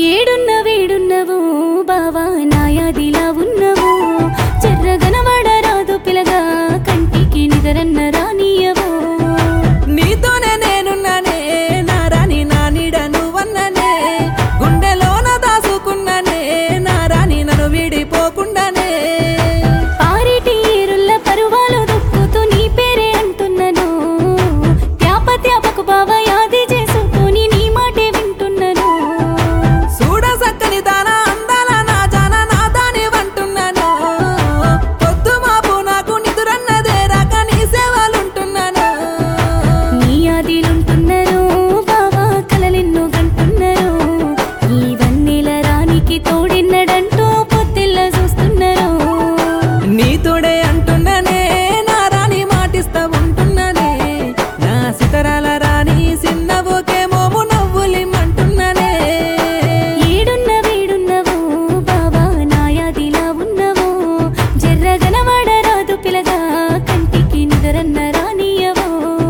ఏడున్న వేడున్నవో బావా నాయాదిలా ఉన్నవో చెర్రగనబడరాదు పిలగా కంటికి నిదరన్న రానియవో నీతోనే నేనున్నానే నా రాణి నా నీడ నువ్వన్ననే గుండెలోన దాసుకున్ననే నా రాణి నన్ను వీడిపోకుండానే పారిటి ఏరుల్ల పరువాలు దుక్కుతూ నీ పేరే అంటున్నను త్యాపకు బావ యాది చేసుకొని నీ మాటే వింటున్నను చూడ సక్కని దాన అందాల నా జాన నా దాని వంటున్నాను పొద్దు మాపు నాకు నిదురన్నదే రాక నీ సేవలుంటున్నాను నీ ఆదిలుంటున్నను బావా కలలెన్నో గంటున్నను ఈ వన్నెల రానికి తోడిన్నడంటూ పొత్తిల్ల చూస్తున్నను నీ తోడే అంటున్నానే నా రాణి మాటిస్తా ఉంటున్నానే నా సితరాల రాణి సిన్నవోకే మోము నవ్వులిమ్మంటున్నానే ఏడున్న వేడున్నవో బావా నాయాదిలా ఉన్నవో జర్రగనబడరాదు పిలగా కంటికి నిదరన్న రానియవో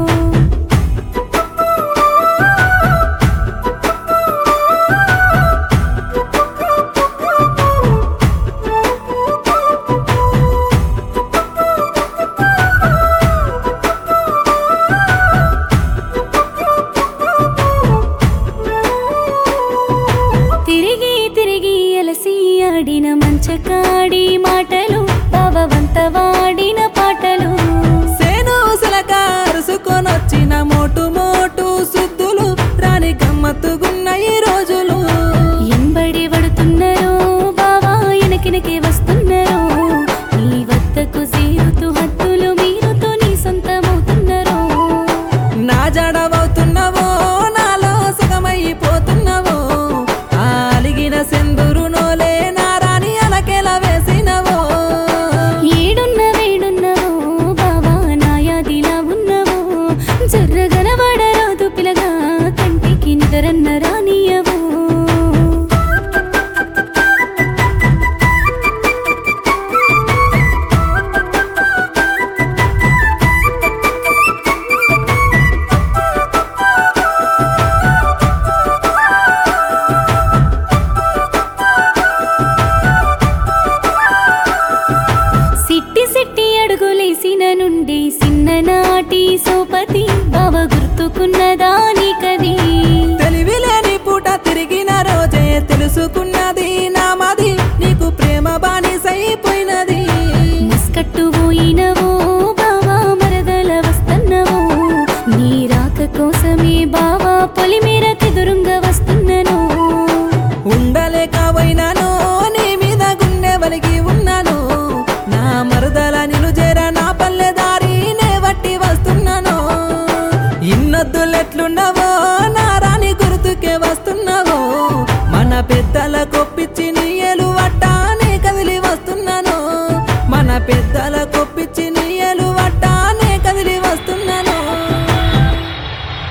తిరిగి తిరిగి అలసి ఆడిన మంచకాడి మాటలు బావవంత వాడిన పాటలు సేను సిలక అరుసుకొనొచ్చిన మోటు మోటు సుద్దులు రాణి గమ్మత్తుగున్న ఈ రోజులు ఎంబడి పడుతున్నారు బావా ఎనకినకే వస్తున్నారు నీ వద్దకు చేరుతూ హద్దులు మీరుతూ నీ సొంతమవుతున్నారు నా జడవవుతున్నావో నాలో సుఖమైపోతున్నావో అలిగిన సెందురు నోలే నా రాణి అలకెలా వేసినవో ఏడున్న వేడున్నవో బావా నాయాదిలా ఉన్నవో జర్రగనబడరాదు పిలగా కంటికి నిదరన్న రానియవో సిట్టి సిట్టి అడుగులేసిన నుండి సిన్ననాటి సోపతి బావ గుర్తుకున్నదా నీకది తెలివిలేని పూట తిరిగిన రోజే తెలుసుకున్నది నా మది నీకు ప్రేమ బానిసైపోయినది మస్కట్టు పోయినవో బావా మరదల వస్తున్నవో నీ రాక కోసమే బావా పొలిమేరకి దురుంగా వస్తున్నను ఉండలేకపోయినాను నీ మీద గుండె వలిగి ఉన్నాను నా మరుదల నిన్ను చేర నా పల్లె దారినే వట్టి వస్తున్నాను ఇన్నొద్దులెట్లున్నావో నా రాణి గుర్తుకే వస్తున్నావో మన పెద్దల కొప్పించి నీ